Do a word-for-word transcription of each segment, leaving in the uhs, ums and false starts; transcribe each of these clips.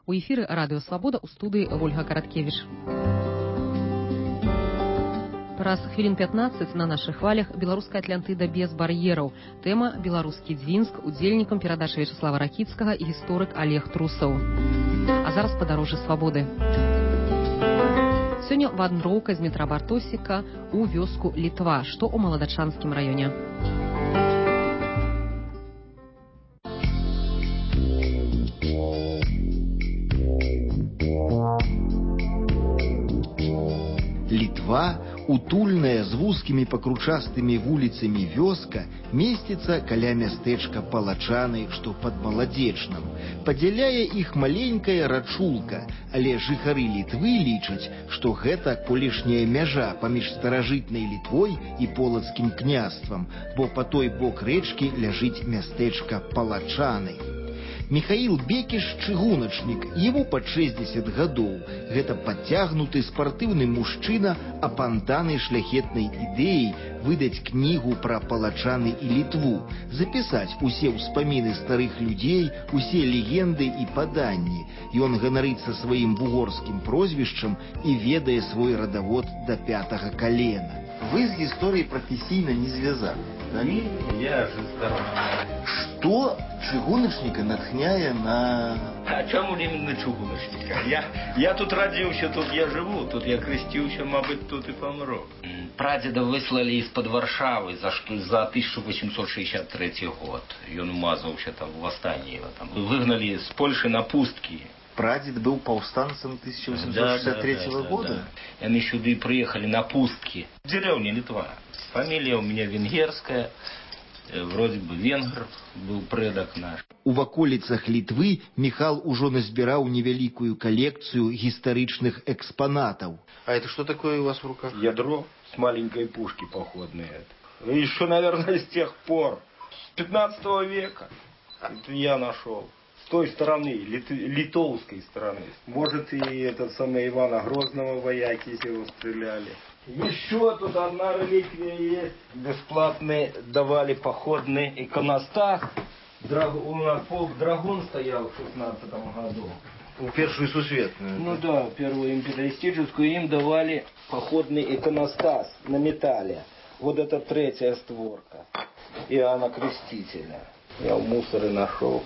У эфіры радыё Свабода, у студыі Ольга Караткевіч. Праз хвілін пятнаццаць на нашых хвалях беларуская Атлантыда без бар'ераў. Тэма беларускі Дзвінск, удзельнікам перадачы Вячаслава Ракіцкага і гісторык Олег Трусаў. А зараз падарожжа свабоды. Сёння вандроўка з метра Бартосіка у вёску Літва, што ў Маладачанскім раёне. Літва, утульная з вузкімі пакручастымі вуліцамі вёска, месціцца каля мястэчка Палачаны, што пад Маладзечнам. Падзяляе іх маленькая рачулка, але жыхары Літвы лічаць, што гэта колішняя мяжа паміж старажытнай Літвой і полацкім княствам, бо па той бок рэчкі ляжыць мястэчка Палачаны. Михаил Бекиш – чыгуначнік, ему под шэсцьдзесят гадоў. Гэта падцягнуты спартыўны мужчына, апантаны шляхетнай ідэяй выдаць кнігу пра Палачаны і Літву, запісаць усе ўспаміны старых людзей, усе легенды і паданні. Ён ганарыцца сваім вугорскім прозвішчам і ведае свой радавод да пятага калена. Вы з гісторыяй прафесійна не звязаны. Не, я же здоровый. Что чыгуначника натхняе на... А чему именно чыгуначника? Я, я тут родился, тут я живу, тут я крестился, мабыть, тут и помру. Прадеда выслали из-под Варшавы за, что, за тысяча восемьсот шестьдесят третий год. И он умазался там в восстании. Там. Выгнали с Польши на пустки. Прадед был повстанцем тысяча восемьсот шестьдесят третьего да, да, года? Да, да. Они сюда приехали на пустки. Деревня Литва. Фамилия у меня венгерская. Вроде бы венгр был предок наш. У ваколіцах Літвы Михал ужо назбіраў невялікую калекцыю гістарычных экспанатаў. А это что такое у вас в руках? Ядро с маленькой пушки походные. Еще, наверное, с тех пор. С пятнадцатого века. Это я нашел. С той стороны, лит, литовской стороны. Может, и этот самый Ивана Грозного вояки, если его стреляли. Еще тут одна реликвия есть. Бесплатные давали походный иконостас. Драг... У нас полк Драгун стоял в шестнадцатом году. У Первую Сусветную. Ну да, первую империалистическую им давали походный иконостас на металле. Вот это третья створка. Иоанна Крестителя. Я в мусоре нашел.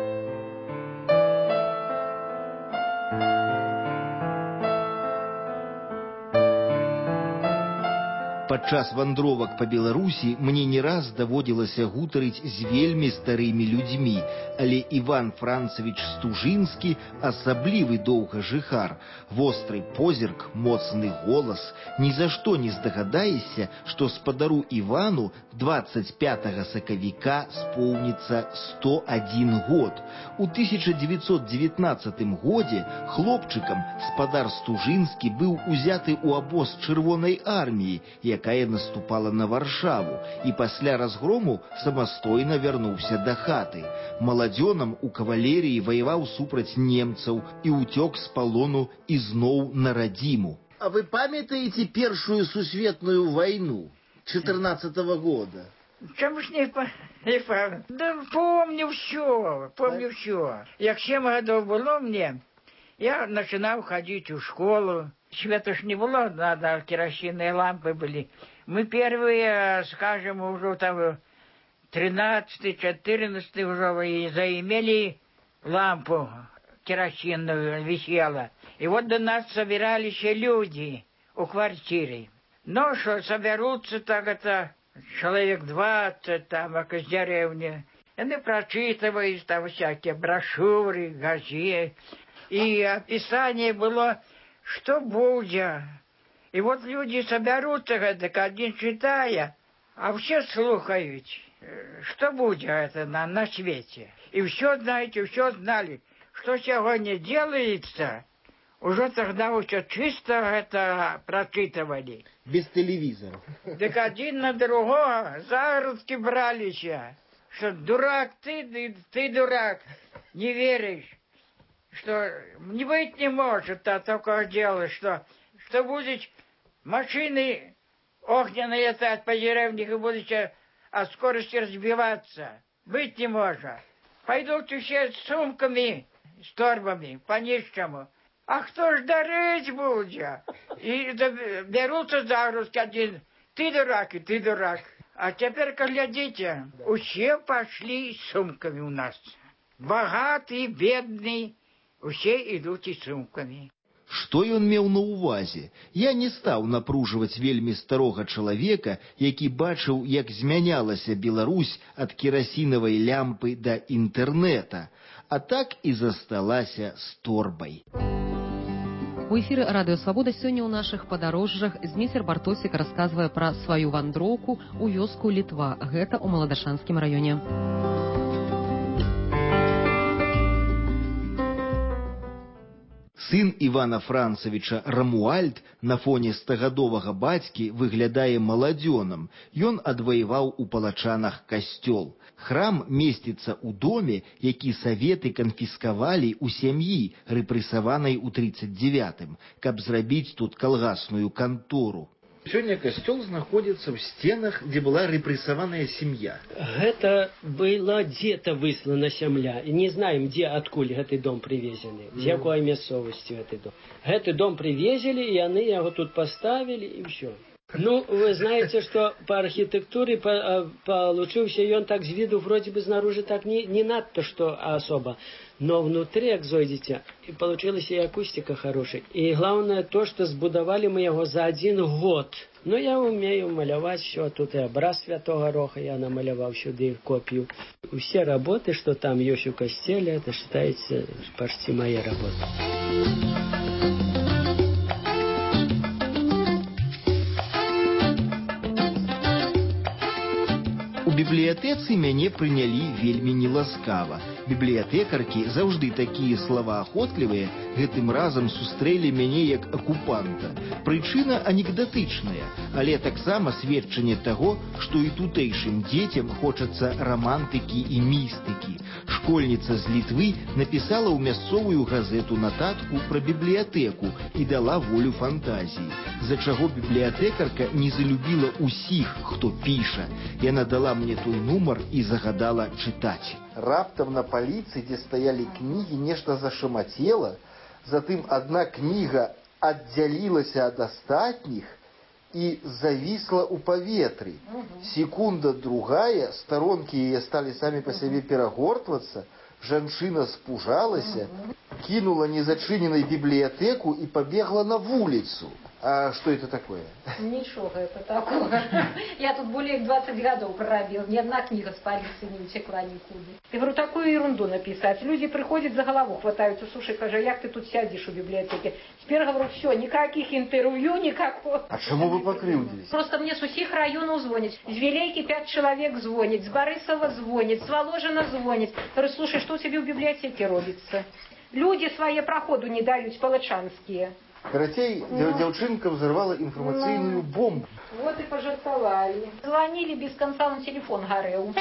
Падчас вандровак па Беларусі мне не раз даводзілася гутарыць з вельмі старымі людзьмі, але Іван Францавіч Стужынскі асаблівы доўгажыхар. Востры позірк, моцны голас. Ні за што не здагадаешся, што спадару Івану двадцать пятага сакавіка споўніцца сто адзін год. У тысяча дзевяцьсот дзевятнаццатым годзе хлопчыкам спадар Стужынскі быў узяты ў абоз чырвонай арміі, якая наступала на Варшаву, і пасля разгрому самастойна вярнуўся да хаты. Маладзёнам у кавалерыі ваяваў супраць немцаў і ўцёк з палону ізноў на радзіму. А вы памятаеце Першую сусветную вайну четырнадцатого года? Чому ж не памятаю? Да помню все, помню все. Як семь годов было мне, я начинал ходить в школу. Света ж не было, надо, керосинные лампы были. Мы первые, скажем, уже там тринадцатый, четырнадцатый уже и заимели лампу керосинную, висела. И вот до нас собирались люди у квартиры. Ну, что соберутся так это человек двадцать там, как из деревни. Они прочитывают там всякие брошюры, газеты. И описание было... Что будет? И вот люди соберутся, так один читая, а все слухают, что будет это на, на свете. И все знаете, все знали, что сегодня делается, уже тогда уже чисто это прочитывали. Без телевизора. Так один на другого загрузки брались, что дурак ты, ты дурак, не веришь. Что не быть не может, а только дело, что, что будет машины огненные летать по деревнях и будут от скорости разбиваться. Быть не может. Пойдут все с сумками з торбами, по-нищому. А хто ж дарить буде? І беруться загрузки один. Ты дурак, и ты дурак. А теперь, глядите, все пошли с сумками у нас. Богатые, бедные, все идут и с сумками. Што ён меў на ўвазе? Я не стаў напружваць вельмі старога чалавека, які бачыў, як змянялася Беларусь ад керасінавай лямпы да інтэрнэта, а так і засталася з торбай. У эфіры радыё Свабода сёння ў нашых падарожжах Зміцер Бартосік расказвае пра сваю вандроўку ў вёску Літва. Гэта ў Маладашанскім раёне. Сын Івана Францавіча Рамуальд на фоне стагадовага бацькі выглядае маладзёнам. Ён адваяваў у Палачанах касцёл. Храм месціцца ў доме, які саветы канфіскавалі ў сям'і, рэпрэсаванай у тридцать девятым, каб зрабіць тут калгасную кантору. Сёння касцёл знаходзіцца ў сценах, дзе была рэпрэсаваная сям'я. Гэта была дзе-то выслана сям'я. Не знаем, дзе, адкуль гэты дом прывезены, з якой мясцовасці гэты дом. Гэты дом прывезелі, і яны яго тут паставілі, і ўсё. Ну, вы знаете, что по архитектуре по, получился и он так с виду вроде бы снаружи так не, не надто что особо, но внутри, как зайдете, и получилась и акустика хорошая. И главное то, что сбудовали мы его за один год. Ну, я умею малявать все, тут и образ Святого Роха я намалявал сюда копию. Все работы, что там есть у костеля, это считается почти моя работа. У бібліятэцы мяне прынялі вельмі неласкава. Бібліятэкаркі, заўжды такія словаахотлівыя, гэтым разам сустрэлі мяне як акупанта. Прычына анекдатычная, але таксама сведчанне таго, што і тутэйшым дзецям хочацца рамантыкі і містыкі. Школьніца з Літвы напісала ў мясцовую газету нататку пра бібліятэку і дала волю фантазіі, за чаго бібліятэкарка не залюбіла ўсіх, хто піша. Яна дала мне той нумар і загадала чытаць. Раптам на паліцы, дзе стаялі кнігі, нешта зашамацела, затым адна кніга аддзялілася ад астатніх і завісла ў паветры. Секунда другая, старонкі яе сталі самі па сябе перагортвацца, жанчына спужалася, кинула незачиненной библиотеку и побегла на улицу. А что это такое? Ничего это такого. Я тут более двадцать годов пробил. Ни одна книга с полиции не утекла никуда. Я говорю, такую ерунду написать. Люди приходят, за голову хватаются. Слушай, кажу, як ты тут сядешь в библиотеке? Теперь говорю, все, никаких интервью, никакого. А чему вы покрылись? Просто мне с усіх районов звонят. С Вилейки пять человек звонит, с Борисова звонит, с Воложина звонит. Говорю, слушай, что у тебя в библиотеке робится? Люди свои проходу не дают, палачанские. Карацей, ну, девчонка взорвала информационную ну, бомбу. Вот и пожертвовали. Звонили без конца, на телефон горел.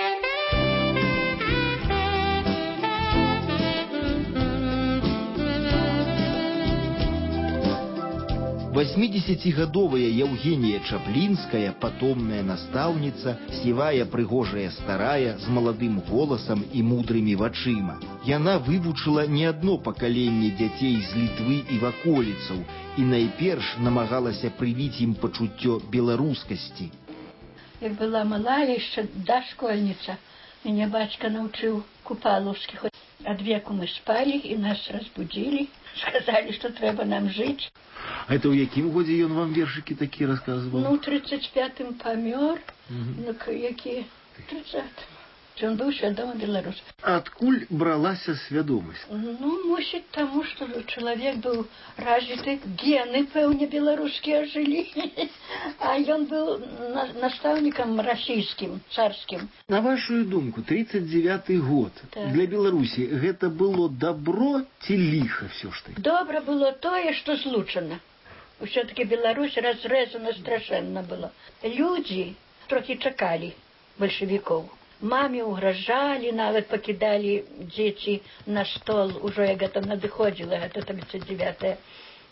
восьмидесятигадовая Евгения Чаплинская, потомная наставница, сівая прыгожая старая, з маладым голасам і мудрымі вачыма. Яна вывучыла не одно пакаленне дзяцей з Літвы і ваколіцаў і найперш намагалася прывіць ім пачуццё беларускасці. Як была малая яшчэ дашкольніца, мяне бацька навчыў купалаўскі. Ад веку мы спалі і нас разбудзілі, сказалі, што трэба нам жыць. А это ў якім годзе ён вам вершыкі такі расказваў? Ну, тридцать пятым памёр, ну, які тридцатым. Ён быў свядомы беларус. Адкуль бралася свядомасць? Ну, мусіць, таму, што чалавек быў развіты, гены, пэўне, беларускія жылі. А ён быў настаўнікам расійскім, царскім. На вашу думку, тридцать девятый год так. Для Беларусі гэта было добро ці ліха все ж таки? Добра было тое, што злучана. Усё-таки Беларусь разрэзана страшэнна было. Людзі трохі чакалі бальшавікоў. Маме угрожали, нават покидали дети на стол, уже я там надыходила, это тридцать девятое,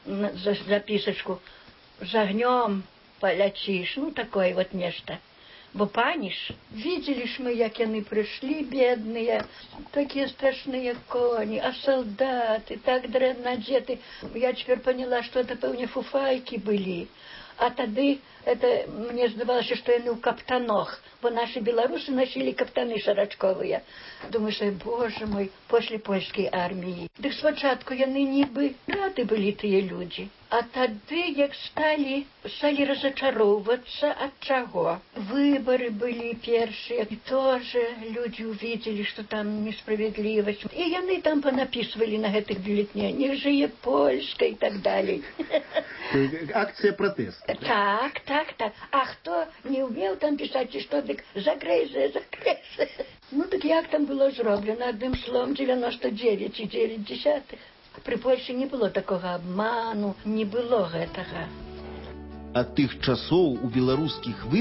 записочку, с огнем полячишь, ну такое вот нечто. Бо пані ж, видели ж ми, як яны прыйшлі, бедныя, такія страшныя коні, а солдаты, так дрэнна адзеты. Я цяпер поняла, што это, пэўне, фуфайкі былі. А тады это, мне здавалася, што яны ў каптанах, бо нашы беларусы носілі каптаны шарачковыя. Думаю, що, боже мой, після польскай арміі. Дык спачатку яны нібы рады былі тыя людзі. А тады, як сталі, сталі разачароўвацца, ад чаго? Выбары былі першыя, і тоже людзі увидели, што там несправядлівасць. І яны там панапісвалі на гэтых бюлетнях, не жые Польска і так далей. Акцыя пратэсту. Так, так, так. А хто не ўмеў там пісаць, і што, дык закрэйся, закрэйся. Ну, так як там было зроблена? Адным словом, девяносто девять и девять десятых. При Польші не было такога абману, не было гэтага. Ад тых часоў у беларускіх выбарах